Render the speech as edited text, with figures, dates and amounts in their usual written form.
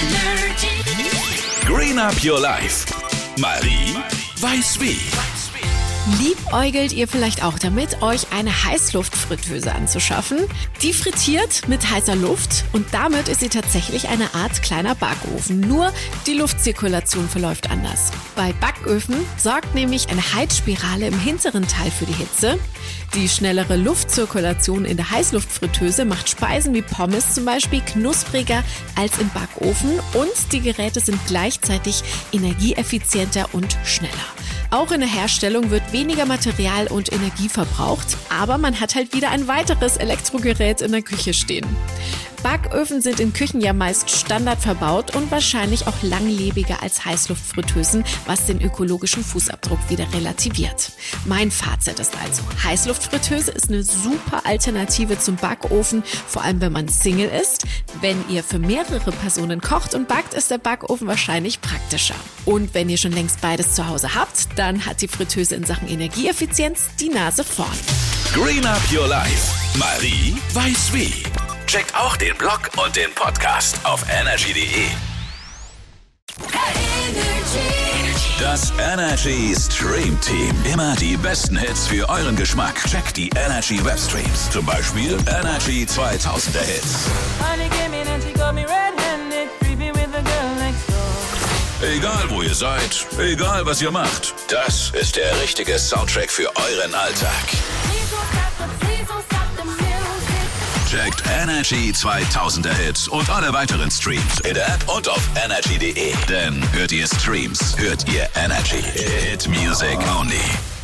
Green Up Your Life. Marie weiß wie. Liebäugelt ihr vielleicht auch damit, euch eine Heißluftfritteuse anzuschaffen? Die frittiert mit heißer Luft und damit ist sie tatsächlich eine Art kleiner Backofen. Nur die Luftzirkulation verläuft anders. Bei Backöfen sorgt nämlich eine Heizspirale im hinteren Teil für die Hitze. Die schnellere Luftzirkulation in der Heißluftfritteuse macht Speisen wie Pommes zum Beispiel knuspriger als im Backofen und die Geräte sind gleichzeitig energieeffizienter und schneller. Auch in der Herstellung wird weniger Material und Energie verbraucht, aber man hat halt wieder ein weiteres Elektrogerät in der Küche stehen. Backöfen sind in Küchen ja meist Standard verbaut und wahrscheinlich auch langlebiger als Heißluftfritteusen, was den ökologischen Fußabdruck wieder relativiert. Mein Fazit ist also, Heißluftfritteuse ist eine super Alternative zum Backofen, vor allem wenn man Single ist. Wenn ihr für mehrere Personen kocht und backt, ist der Backofen wahrscheinlich praktischer. Und wenn ihr schon längst beides zu Hause habt, dann hat die Fritteuse in Sachen Energieeffizienz die Nase vorn. Green Up Your Life. Marie weiß wie. Checkt auch den Blog und den Podcast auf energy.de. Das Energy Stream Team. Immer die besten Hits für euren Geschmack. Checkt die Energy Webstreams. Zum Beispiel Energy 2000er Hits. Egal wo ihr seid, egal was ihr macht. Das ist der richtige Soundtrack für euren Alltag. Checkt Energy 2000er Hits und alle weiteren Streams in der App und auf energy.de. Denn hört ihr Streams, hört ihr Energy. Hit Music only.